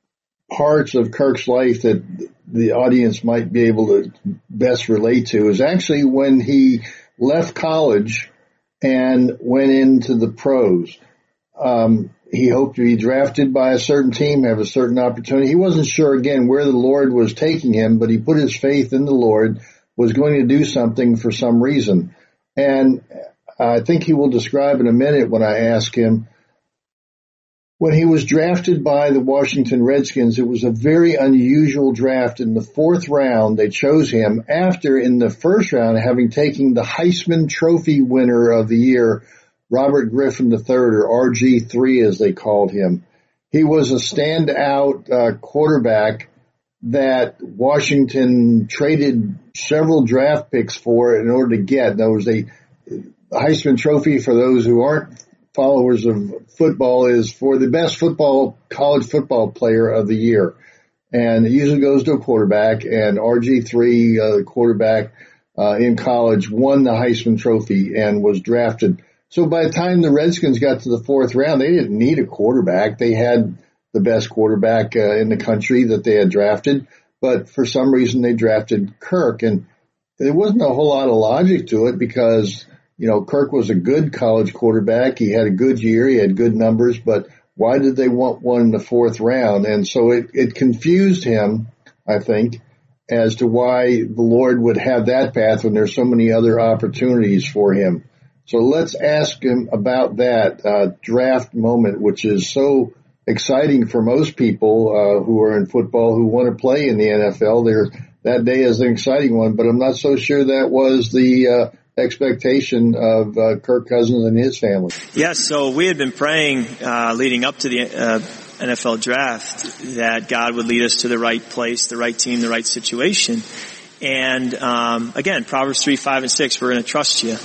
parts of Kirk's life that the audience might be able to best relate to is actually when he left college and went into the pros. Um, he hoped to be drafted by a certain team, have a certain opportunity. He wasn't sure, again, where the Lord was taking him, but he put his faith in the Lord, was going to do something for some reason. And I think he will describe in a minute when I ask him. When he was drafted by the Washington Redskins, it was a very unusual draft. In the fourth round, they chose him after, in the first round, having taken the Heisman Trophy winner of the year, Robert Griffin the third, or R G three as they called him. He was a standout uh, quarterback that Washington traded several draft picks for in order to get. In other words, they The Heisman Trophy, for those who aren't followers of football, is for the best football, college football player of the year. And it usually goes to a quarterback, and R G three, uh, quarterback, uh, in college, won the Heisman Trophy and was drafted. So by the time the Redskins got to the fourth round, they didn't need a quarterback. They had the best quarterback uh, in the country that they had drafted, but for some reason they drafted Kirk. And there wasn't a whole lot of logic to it because, you know, Kirk was a good college quarterback. He had a good year. He had good numbers, but why did they want one in the fourth round? And so it, it confused him, I think, as to why the Lord would have that path when there's so many other opportunities for him. So let's ask him about that uh, draft moment, which is so exciting for most people uh, who are in football who want to play in the N F L. There, that day is an exciting one, but I'm not so sure that was the uh, expectation of uh, Kirk Cousins and his family. Yes, so we had been praying uh, leading up to the uh, N F L draft that God would lead us to the right place, the right team, the right situation. And, um, again, Proverbs three, five, and six, we're going to trust you.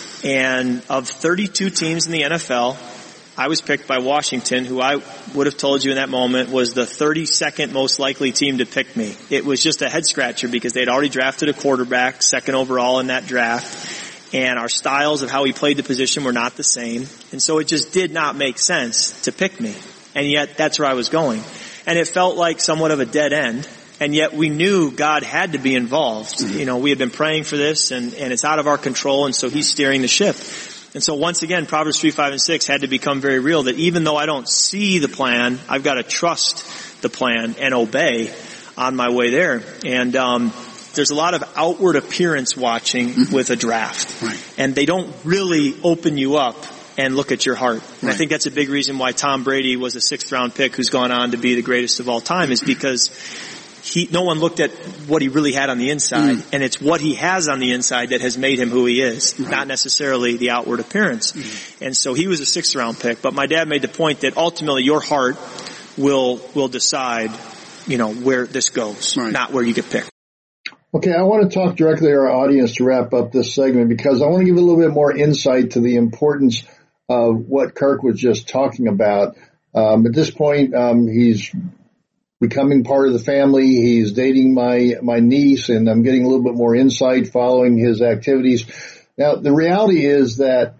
And of thirty-two teams in the N F L, I was picked by Washington, who I would have told you in that moment was the thirty-second most likely team to pick me. It was just a head scratcher because they'd already drafted a quarterback, second overall in that draft, and our styles of how we played the position were not the same. And so it just did not make sense to pick me. And yet that's where I was going. And it felt like somewhat of a dead end. And yet we knew God had to be involved. You know, we had been praying for this, and, and it's out of our control, and so He's steering the ship. And so once again, Proverbs three, five, and six had to become very real, that even though I don't see the plan, I've got to trust the plan and obey on my way there. And um there's a lot of outward appearance watching mm-hmm. with a draft. Right. And they don't really open you up and look at your heart. And right. I think that's a big reason why Tom Brady was a sixth round pick who's gone on to be the greatest of all time, is because He, no one looked at what he really had on the inside, mm. and it's what he has on the inside that has made him who he is, right. not necessarily the outward appearance. Mm. And so he was a sixth round pick, but my dad made the point that ultimately your heart will, will decide, you know, where this goes, right. not where you get picked. Okay, I want to talk directly to our audience to wrap up this segment, because I want to give a little bit more insight to the importance of what Kirk was just talking about. Um, at this point, um, he's becoming part of the family. He's dating my, my niece, and I'm getting a little bit more insight following his activities. Now, the reality is that,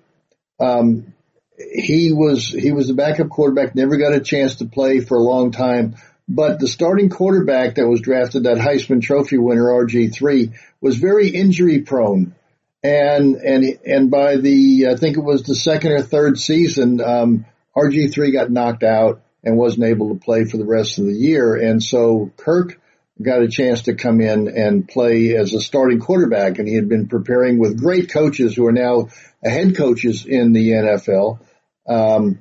um, he was, he was the backup quarterback, never got a chance to play for a long time, but the starting quarterback that was drafted, that Heisman Trophy winner, R G three, was very injury prone. And, and, and by the, I think it was the second or third season, um, R G three got knocked out and wasn't able to play for the rest of the year. And so Kirk got a chance to come in and play as a starting quarterback, and he had been preparing with great coaches who are now head coaches in the N F L. Um,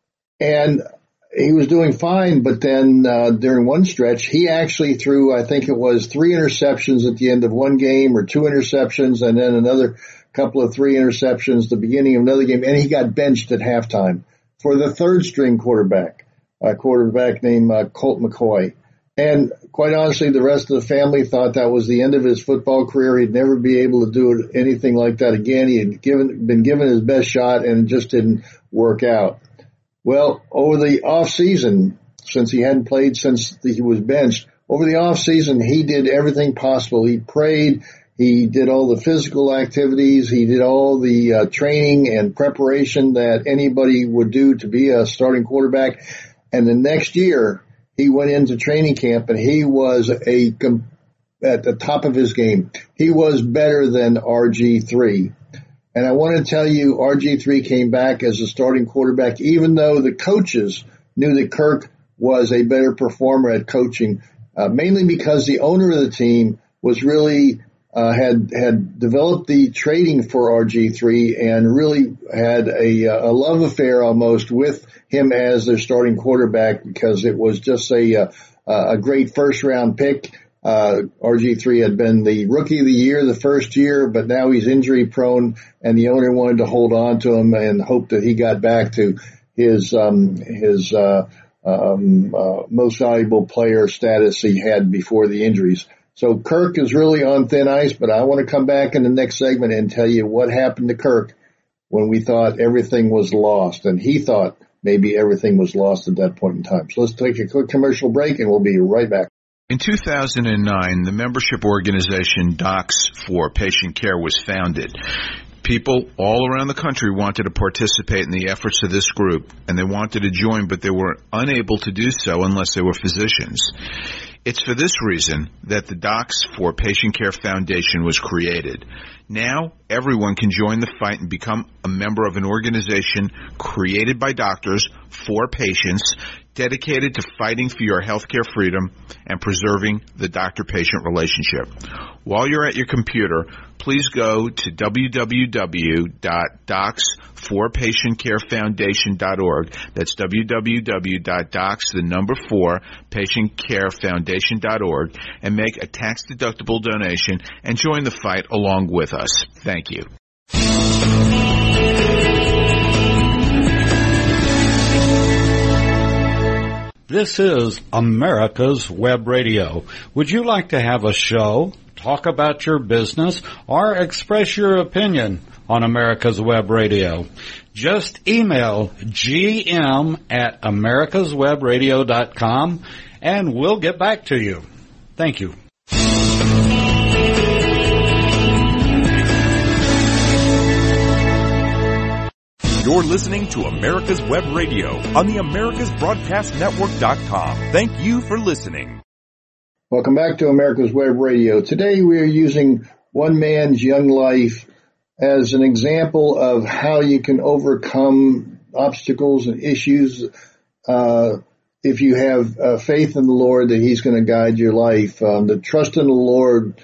and he was doing fine, but then uh, during one stretch, he actually threw, I think it was three interceptions at the end of one game, or two interceptions, and then another couple of three interceptions at the beginning of another game, and he got benched at halftime for the third string quarterback. A quarterback named uh, Colt McCoy. And quite honestly, the rest of the family thought that was the end of his football career. He'd never be able to do anything like that again. He had given, been given his best shot, and it just didn't work out. Well, over the off season, since he hadn't played since he was benched, over the off season, he did everything possible. He prayed. He did all the physical activities. He did all the uh, training and preparation that anybody would do to be a starting quarterback. And the next year, he went into training camp, and he was a at the top of his game. He was better than R G three. And I want to tell you, R G three came back as a starting quarterback, even though the coaches knew that Kirk was a better performer at coaching, uh, mainly because the owner of the team was really uh, had had developed the trading for R G three and really had a, a love affair almost with him as their starting quarterback, because it was just a a great first round pick. Uh, R G three had been the rookie of the year the first year, but now he's injury prone, and the owner wanted to hold on to him and hope that he got back to his um his uh um uh, most valuable player status he had before the injuries. So Kirk is really on thin ice, but I want to come back in the next segment and tell you what happened to Kirk when we thought everything was lost, and he thought maybe everything was lost at that point in time. So let's take a quick commercial break, and we'll be right back. In two thousand nine, the membership organization Docs for Patient Care was founded. People all around the country wanted to participate in the efforts of this group, and they wanted to join, but they were unable to do so unless they were physicians. It's for this reason that the Docs for Patient Care Foundation was created. Now, everyone can join the fight and become a member of an organization created by doctors for patients, dedicated to fighting for your healthcare freedom and preserving the doctor-patient relationship. While you're at your computer, please go to w w w dot docs for patient care foundation dot org. That's w w w dot docs, the number four, patient care foundation dot org, and make a tax-deductible donation and join the fight along with us. Thank you. This is America's Web Radio. Would you like to have a show, talk about your business, or express your opinion on America's Web Radio. Just email G M at americas web radio dot com and we'll get back to you. Thank you. You're listening to America's Web Radio on the americas broadcast network dot com. Thank you for listening. Welcome back to America's Web Radio. Today we are using one man's young life as an example of how you can overcome obstacles and issues uh, if you have uh, faith in the Lord that He's going to guide your life. Um, the trust in the Lord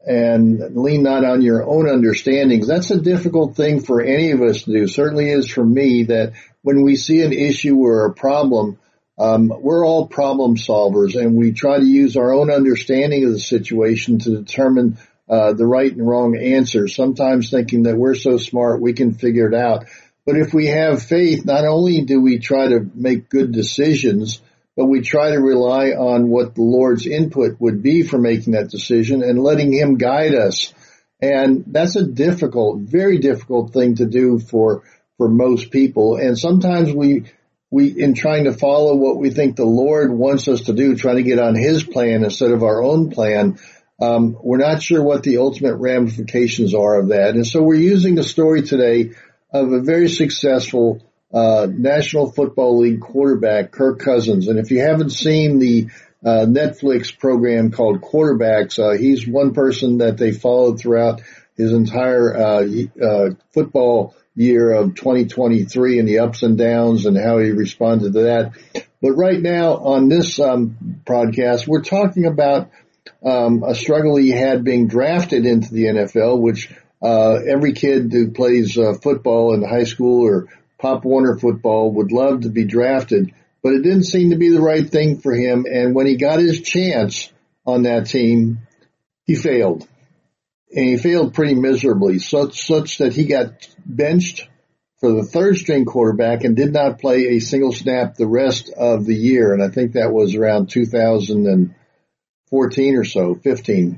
and lean not on your own understandings. That's a difficult thing for any of us to do. Certainly is for me, that when we see an issue or a problem, um, we're all problem solvers, and we try to use our own understanding of the situation to determine uh, the right and wrong answer, sometimes thinking that we're so smart we can figure it out. But if we have faith, not only do we try to make good decisions, but we try to rely on what the Lord's input would be for making that decision and letting Him guide us. And that's a difficult, very difficult thing to do for, for most people. And sometimes we, we, in trying to follow what we think the Lord wants us to do, trying to get on His plan instead of our own plan, um, we're not sure what the ultimate ramifications are of that. And so we're using the story today of a very successful Uh, National Football League quarterback, Kirk Cousins. And if you haven't seen the uh, Netflix program called Quarterbacks, uh, he's one person that they followed throughout his entire uh, uh, football year of twenty twenty-three and the ups and downs and how he responded to that. But right now on this um, podcast, we're talking about um, a struggle he had being drafted into the N F L, which uh, every kid who plays uh, football in high school or Pop Warner football would love to be drafted, but it didn't seem to be the right thing for him. And when he got his chance on that team, he failed. And he failed pretty miserably, such, such that he got benched for the third string quarterback and did not play a single snap the rest of the year. And I think that was around two thousand fourteen or so, fifteen.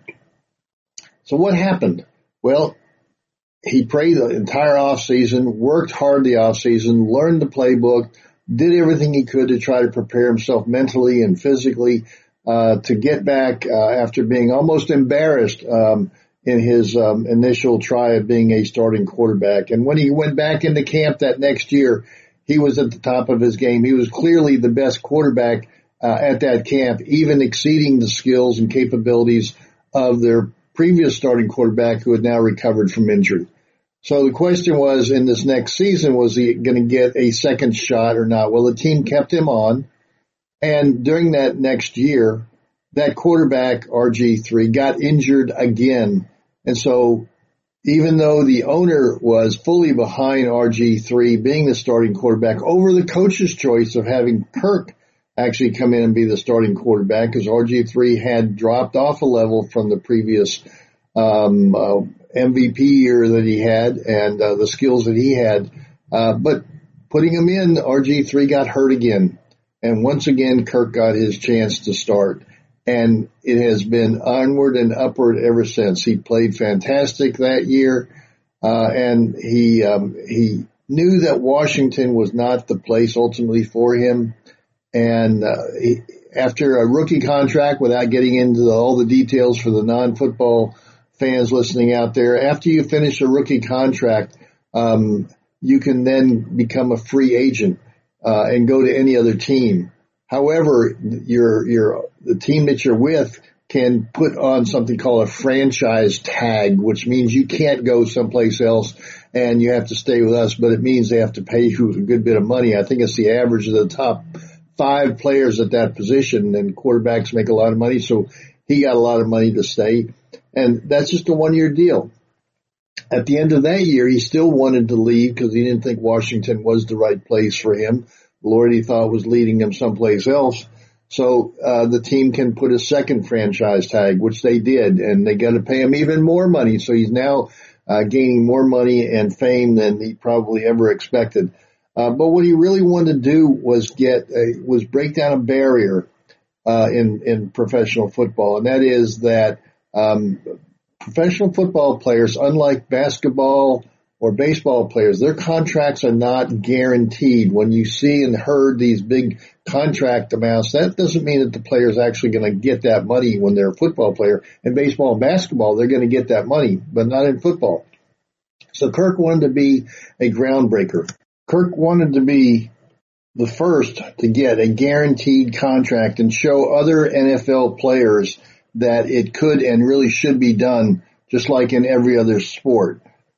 So what happened? Well, he prayed the entire offseason, worked hard the offseason, learned the playbook, did everything he could to try to prepare himself mentally and physically uh, to get back uh, after being almost embarrassed um, in his um, initial try of being a starting quarterback. And when he went back into camp that next year, he was at the top of his game. He was clearly the best quarterback uh, at that camp, even exceeding the skills and capabilities of their previous starting quarterback who had now recovered from injury. So the question was, in this next season, was he going to get a second shot or not? Well, the team kept him on, and during that next year, that quarterback, R G three, got injured again. And so even though the owner was fully behind R G three being the starting quarterback over the coach's choice of having Kirk actually come in and be the starting quarterback, because R G three had dropped off a level from the previous um uh, M V P year that he had and uh, the skills that he had. Uh, but putting him in, R G three got hurt again. And once again, Kirk got his chance to start. And it has been onward and upward ever since. He played fantastic that year. Uh, and he, um, he knew that Washington was not the place ultimately for him. And, uh, he, after a rookie contract, without getting into the, all the details for the non-football fans listening out there, after you finish a rookie contract, um, you can then become a free agent, uh, and go to any other team. However, your, your, the team that you're with can put on something called a franchise tag, which means you can't go someplace else and you have to stay with us, but it means they have to pay you a good bit of money. I think it's the average of the top five players at that position, and quarterbacks make a lot of money, so he got a lot of money to stay. And that's just a one-year deal. At the end of that year, he still wanted to leave because he didn't think Washington was the right place for him. The Lord, he thought, was leading him someplace else. So uh the team can put a second franchise tag, which they did, and they got to pay him even more money. So he's now uh gaining more money and fame than he probably ever expected. Uh But what he really wanted to do was get a, was break down a barrier uh in in professional football, and that is that Um, professional football players, unlike basketball or baseball players, their contracts are not guaranteed. When you see and heard these big contract amounts, that doesn't mean that the player is actually going to get that money when they're a football player. In baseball and basketball, they're going to get that money, but not in football. So Kirk wanted to be a groundbreaker. Kirk wanted to be the first to get a guaranteed contract and show other N F L players that it could and really should be done just like in every other sport.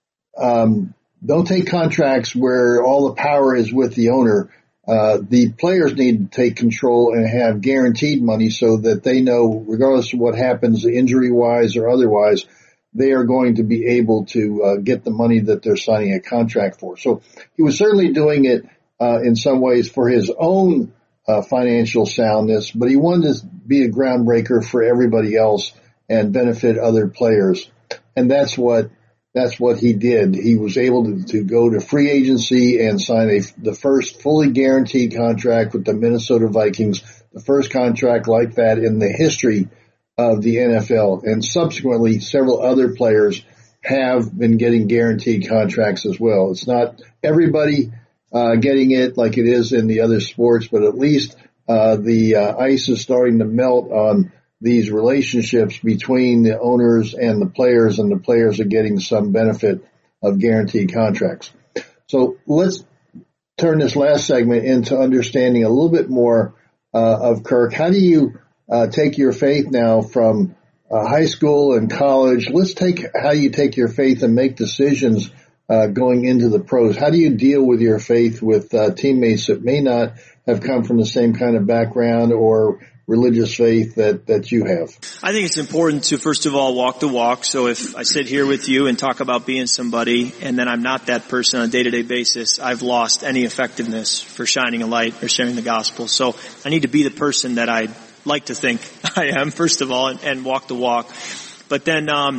Um, don't take contracts where all the power is with the owner. Uh, the players need to take control and have guaranteed money so that they know, regardless of what happens injury-wise or otherwise, they are going to be able to uh, get the money that they're signing a contract for. So he was certainly doing it uh, in some ways for his own uh, financial soundness, but he wanted to be a groundbreaker for everybody else and benefit other players. And that's what that's what he did. He was able to, to go to free agency and sign a, the first fully guaranteed contract with the Minnesota Vikings, the first contract like that in the history of the N F L. And subsequently, several other players have been getting guaranteed contracts as well. It's not everybody uh, getting it like it is in the other sports, but at least uh, the uh, ice is starting to melt on these relationships between the owners and the players, and the players are getting some benefit of guaranteed contracts. So let's turn this last segment into understanding a little bit more uh, of Kirk. How do you uh, take your faith now from uh, high school and college? Let's take how you take your faith and make decisions uh, going into the pros. How do you deal with your faith with uh, teammates that may not have come from the same kind of background or religious faith that, that you have? I think it's important to, first of all, walk the walk. So if I sit here with you and talk about being somebody and then I'm not that person on a day-to-day basis, I've lost any effectiveness for shining a light or sharing the gospel. So I need to be the person that I like to think I am, first of all, and, and walk the walk. But then um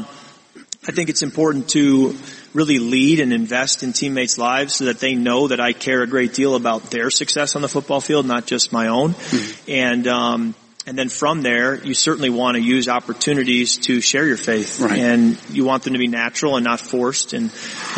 I think it's important to really lead and invest in teammates' lives so that they know that I care a great deal about their success on the football field, not just my own. Mm-hmm. And, um, and then from there, you certainly want to use opportunities to share your faith. Right. And you want them to be natural and not forced. And,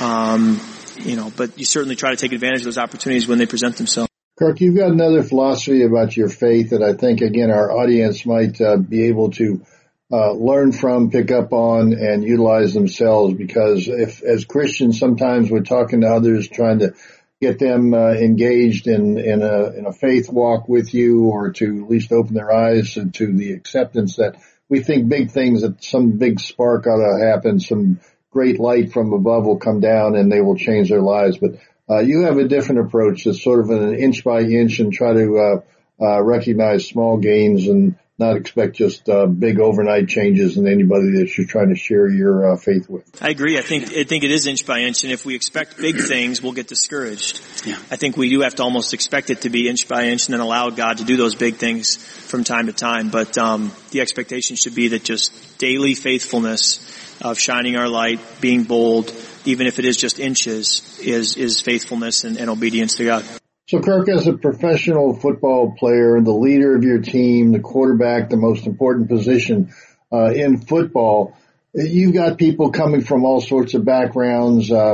um, you know, but you certainly try to take advantage of those opportunities when they present themselves. Kirk, you've got another philosophy about your faith that I think, again, our audience might uh, be able to Uh, learn from, pick up on, and utilize themselves, because if, as Christians, sometimes we're talking to others, trying to get them uh, engaged in, in a, in a faith walk with you, or to at least open their eyes to the acceptance that we think big things, that some big spark ought to happen, some great light from above will come down and they will change their lives. But uh, you have a different approach that's sort of an inch by inch, and try to uh, uh, recognize small gains and not expect just uh, big overnight changes in anybody that you're trying to share your uh, faith with. I agree. I think I think it is inch by inch, and if we expect big things, we'll get discouraged. Yeah. I think we do have to almost expect it to be inch by inch, and then allow God to do those big things from time to time. But um, the expectation should be that just daily faithfulness of shining our light, being bold, even if it is just inches, is is faithfulness and, and obedience to God. So, Kirk, as a professional football player, the leader of your team, the quarterback, the most important position uh, in football, you've got people coming from all sorts of backgrounds, uh,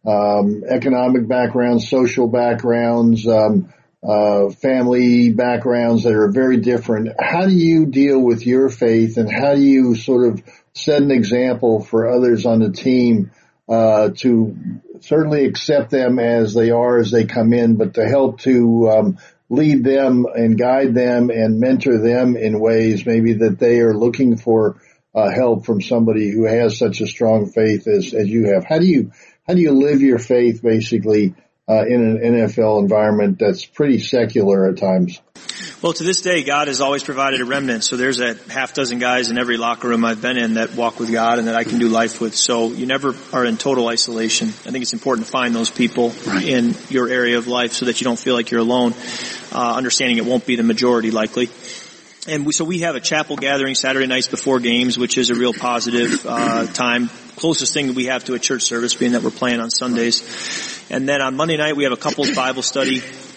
um, economic backgrounds, social backgrounds, um, uh, family backgrounds that are very different. How do you deal with your faith, and how do you sort of set an example for others on the team uh, to certainly accept them as they are, as they come in, but to help to um, lead them and guide them and mentor them in ways maybe that they are looking for uh, help from somebody who has such a strong faith as, as you have? How do you how do you live your faith basically uh, in an N F L environment that's pretty secular at times? Well, to this day, God has always provided a remnant. So there's a half dozen guys in every locker room I've been in that walk with God and that I can do life with. So you never are in total isolation. I think it's important to find those people right in your area of life so that you don't feel like you're alone, uh, understanding it won't be the majority likely. And we, so we have a chapel gathering Saturday nights before games, which is a real positive uh time. Closest thing that we have to a church service, being that we're playing on Sundays. And then on Monday night, we have a couples Bible study.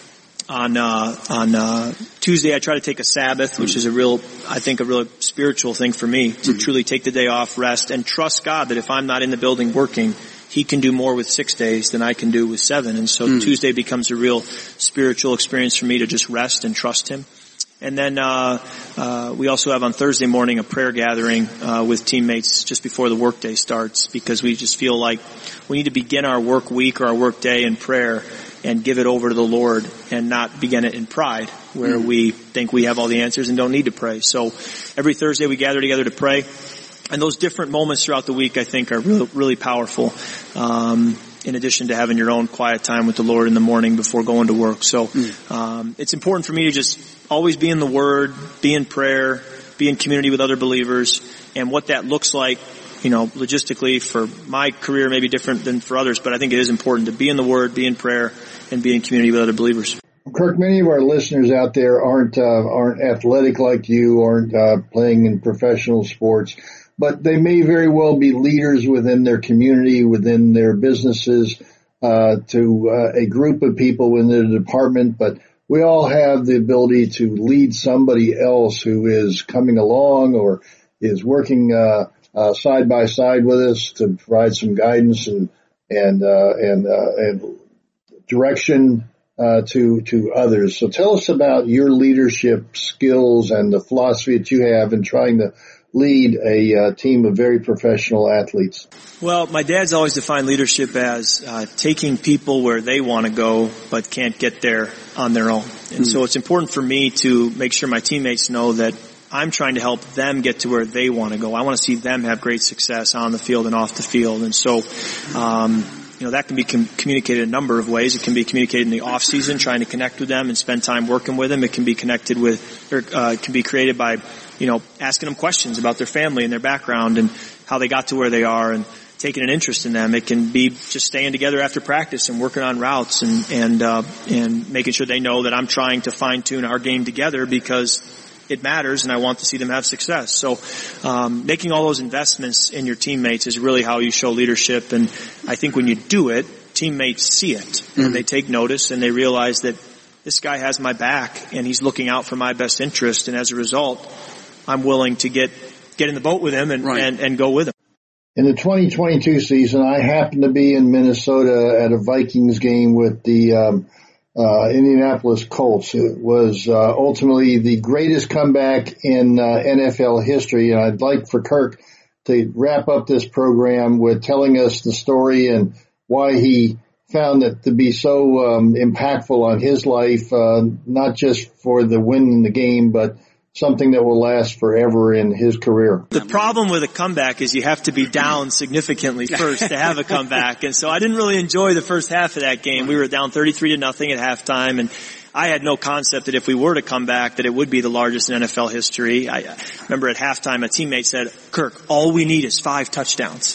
On uh, on uh, Tuesday, I try to take a Sabbath, which is a real, I think, a real spiritual thing for me, to mm-hmm. truly take the day off, rest, and trust God that if I'm not in the building working, He can do more with six days than I can do with seven. And so mm. Tuesday becomes a real spiritual experience for me to just rest and trust Him. And then uh, uh we also have on Thursday morning a prayer gathering uh with teammates just before the workday starts, because we just feel like we need to begin our work week or our work day in prayer and give it over to the Lord and not begin it in pride, where mm. we think we have all the answers and don't need to pray. So every Thursday we gather together to pray. And those different moments throughout the week, I think, are really, really powerful, um, in addition to having your own quiet time with the Lord in the morning before going to work. So um, it's important for me to just always be in the Word, be in prayer, be in community with other believers, and what that looks like, you know, logistically for my career may be different than for others, but I think it is important to be in the Word, be in prayer, and be in community with other believers. Kirk, many of our listeners out there aren't uh, aren't athletic like you, aren't uh, playing in professional sports, but they may very well be leaders within their community, within their businesses, uh, to uh, a group of people within their department. But we all have the ability to lead somebody else who is coming along or is working uh, uh, side by side with us to provide some guidance and and uh, and uh, and direction uh, to to others. So tell us about your leadership skills and the philosophy that you have in trying to lead a uh, team of very professional athletes. Well, my dad's always defined leadership as uh, taking people where they want to go but can't get there on their own. And mm-hmm. so it's important for me to make sure my teammates know that I'm trying to help them get to where they want to go. I want to see them have great success on the field and off the field. And so, um, you know, that can be com- communicated a number of ways. It can be communicated in the off season, trying to connect with them and spend time working with them. It can be connected with, or uh, can be created by, you know, asking them questions about their family and their background and how they got to where they are and taking an interest in them. It can be just staying together after practice and working on routes and, and, uh, and making sure they know that I'm trying to fine tune our game together because it matters and I want to see them have success. So, um, making all those investments in your teammates is really how you show leadership. And I think when you do it, teammates see it mm-hmm. and they take notice and they realize that this guy has my back and he's looking out for my best interest. And as a result, I'm willing to get, get in the boat with him and, right. and, and go with him. In the twenty twenty-two season, I happened to be in Minnesota at a Vikings game with the, um, Uh, Indianapolis Colts. It was uh, ultimately the greatest comeback in uh, N F L history, and I'd like for Kirk to wrap up this program with telling us the story and why he found it to be so um, impactful on his life, uh, not just for the win in the game, but something that will last forever in his career. The problem with a comeback is you have to be down significantly first to have a comeback. And so I didn't really enjoy the first half of that game. We were down thirty-three to nothing at halftime, and I had no concept that if we were to come back that it would be the largest in N F L history. I remember at halftime a teammate said, "Kirk, all we need is five touchdowns."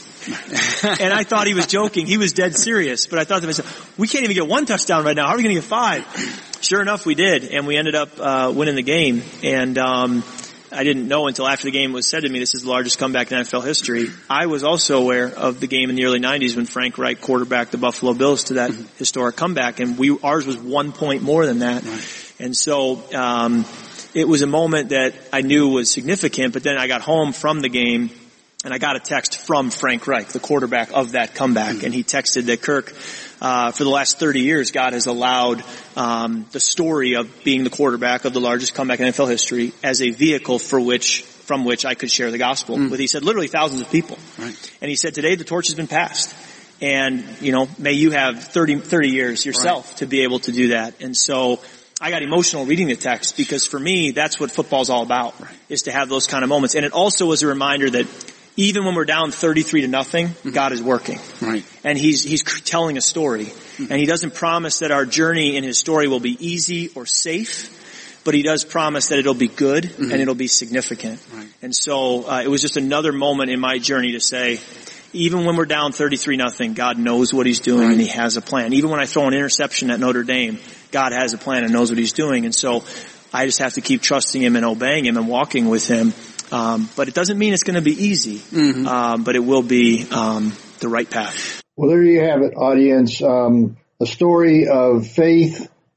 And I thought he was joking. He was dead serious. But I thought to myself, we can't even get one touchdown right now. How are we going to get five? Sure enough, we did. And we ended up uh winning the game. And um I didn't know until after the game was said to me, this is the largest comeback in N F L history. I was also aware of the game in the early nineties when Frank Reich quarterbacked the Buffalo Bills to that mm-hmm. historic comeback. And we ours was one point more than that. Right. And so um it was a moment that I knew was significant. But then I got home from the game, and I got a text from Frank Reich, the quarterback of that comeback. Mm-hmm. And he texted that, Kirk, uh, for the last thirty years, God has allowed um the story of being the quarterback of the largest comeback in N F L history as a vehicle for which, from which I could share the gospel mm-hmm. with, he said, literally thousands of people. Right. And he said, today the torch has been passed. And, you know, may you have thirty, thirty years yourself right. to be able to do that. And so I got emotional reading the text because for me, that's what football's all about, right. is to have those kind of moments. And it also was a reminder that even when we're down thirty-three to nothing, mm-hmm. God is working. Right. And he's, he's telling a story. Mm-hmm. And he doesn't promise that our journey in his story will be easy or safe, but he does promise that it'll be good mm-hmm. and it'll be significant. Right. And so, uh, it was just another moment in my journey to say, even when we're down thirty-three nothing, God knows what he's doing right. and he has a plan. Even when I throw an interception at Notre Dame, God has a plan and knows what he's doing. And so I just have to keep trusting him and obeying him and walking with him. Um, but it doesn't mean it's going to be easy, mm-hmm. um, but it will be um, the right path. Well, there you have it, audience. Um, a story of faith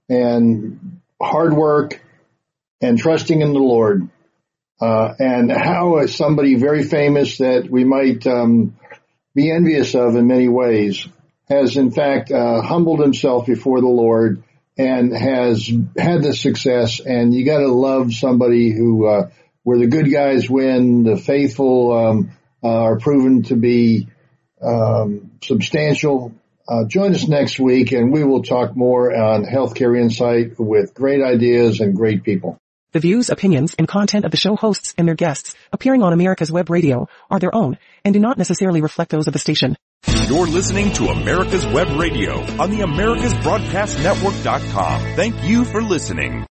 and hard work and trusting in the Lord. Uh, and how uh, somebody very famous that we might um, be envious of in many ways has in fact uh, humbled himself before the Lord and has had the success. And you got to love somebody who, uh, where the good guys win, the faithful um, uh, are proven to be um, substantial. Uh, join us next week, and we will talk more on Healthcare Insight with great ideas and great people. The views, opinions, and content of the show hosts and their guests appearing on America's Web Radio are their own and do not necessarily reflect those of the station. You're listening to America's Web Radio on the Americas Broadcast Network dot com. Thank you for listening.